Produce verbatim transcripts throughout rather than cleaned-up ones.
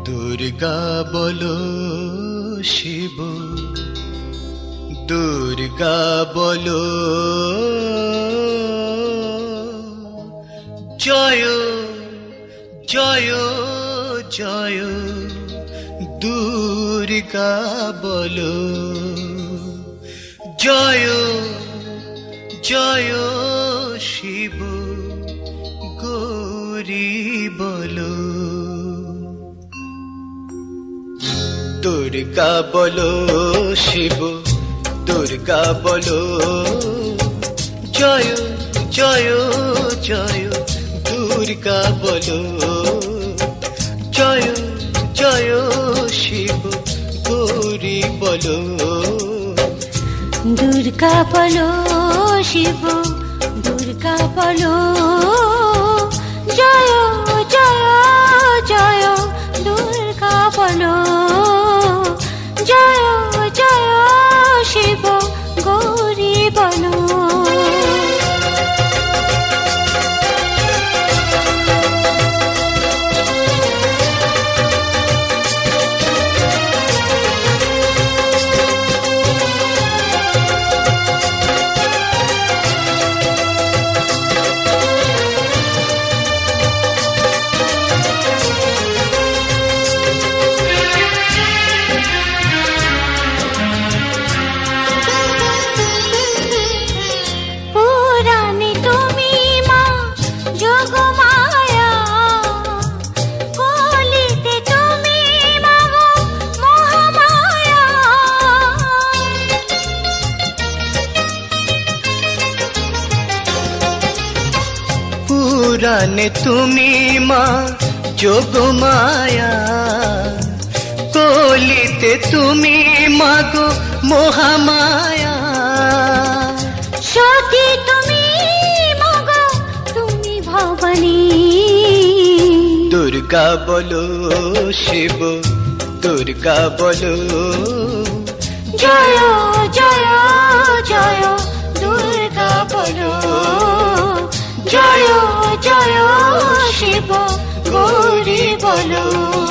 দুর্গা বলো শিব, দুর্গা বলো জয় জয় জয়, দুর্গা বলো জয় জয় শিব গৌরী বলো। দুর্গা বলো শিব, দুর্গা বলো জয় জয় জয়, দুর্গা বলো জয় জয় শিব গৌরী বলো। দুর্গা বলো শিব, দুর্গা বলো জয় জয় জয়, দুর্গা বলো জয় জয় শিব গৌরী বলো। পুরাণে তুমি মা যোগমায়া, কলিতে তুমি মাগো মহামায়া। সতী তুমি মাগো তুমি ভবানী। দুর্গা বলো শিব, দুর্গা বলো জয় জয় জয়, দুর্গা বলো জয় জয় শিব গৌরী বলো।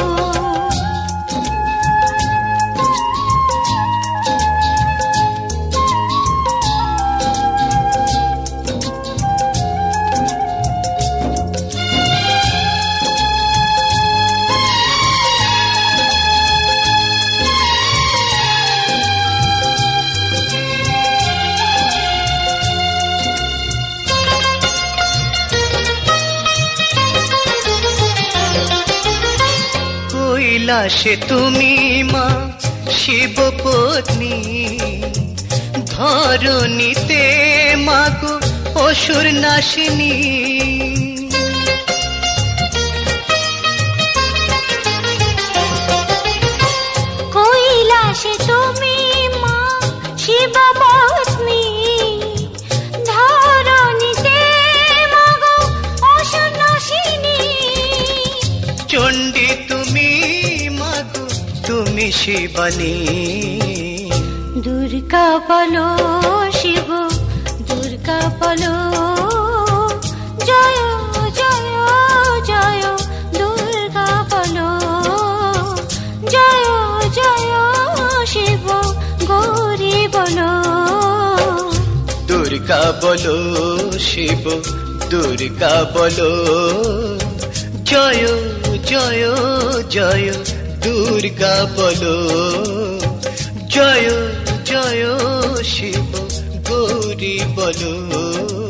কৈলাসে তুমি মা শিব পত্নী, ধরণীতে মাগো অসুর নাশিনী। কৈলাসে তুমি মা শিব পত্নী, ধরণীতে মাগো অসুর নাশিনী। চণ্ডী তুমি মাগো তুমি শিবানী। দুর্গা বলো শিব, দুর্গা বলো জয় জয় জয়, দুর্গা বলো জয় জয় শিব গৌরী বলো। দুর্গা বলো শিব, দুর্গা বলো জয় জয় জয়, দুর্গা বলো জয় জয় শিব গৌরী বলো।